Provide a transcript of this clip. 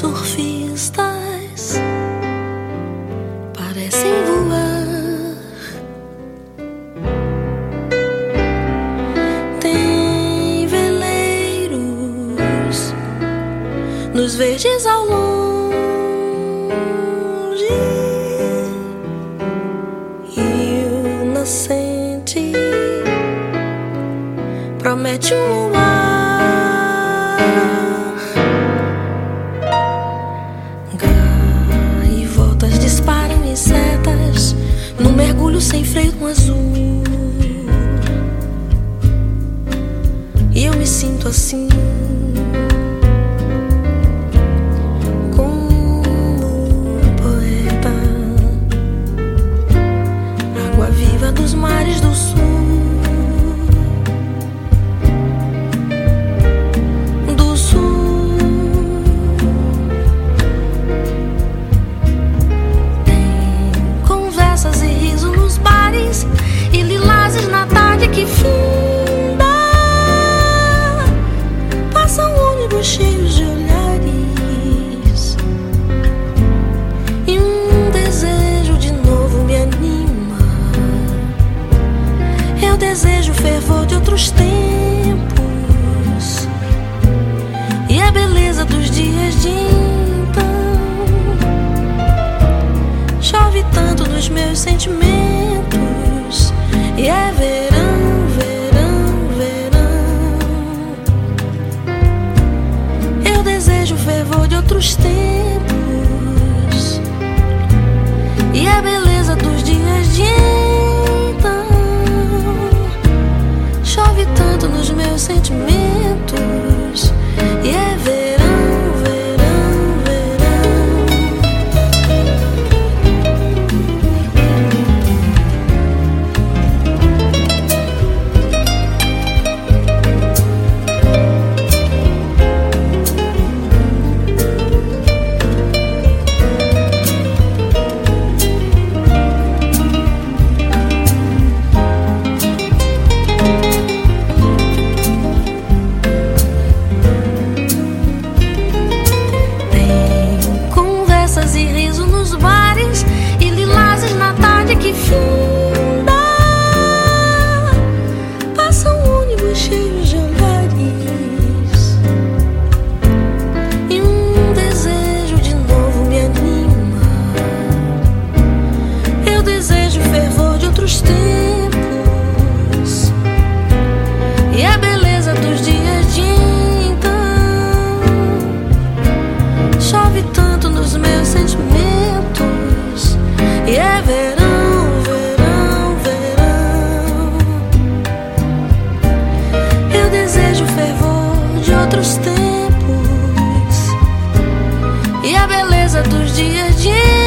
surfistas parecem voar. Tem veleiros nos verdes ao longe, e o nascente promete um luar. Gaivotas disparam insetas num mergulho sem freio no azul, e eu me sinto assim, como um poeta, água viva dos mares do sul. E lilazes na tarde que finda, passam ônibus cheios de olhares, e um desejo de novo me anima. Eu desejo o fervor de outros tempos e a beleza dos dias de então. Chove tanto nos meus sentimentos, e é verão, verão, verão. Eu desejo o fervor de outros tempos e a beleza dos dias de então. Chove tanto nos meus sentimentos, e é verão, verão, verão. Que finda, passam ônibus cheios de olhares, e um desejo de novo me anima. Eu desejo o fervor de outros tempos e a beleza dos dias de então. Chove tanto nos meus sentimentos, e é verão. Outros tempos e a beleza dos dias de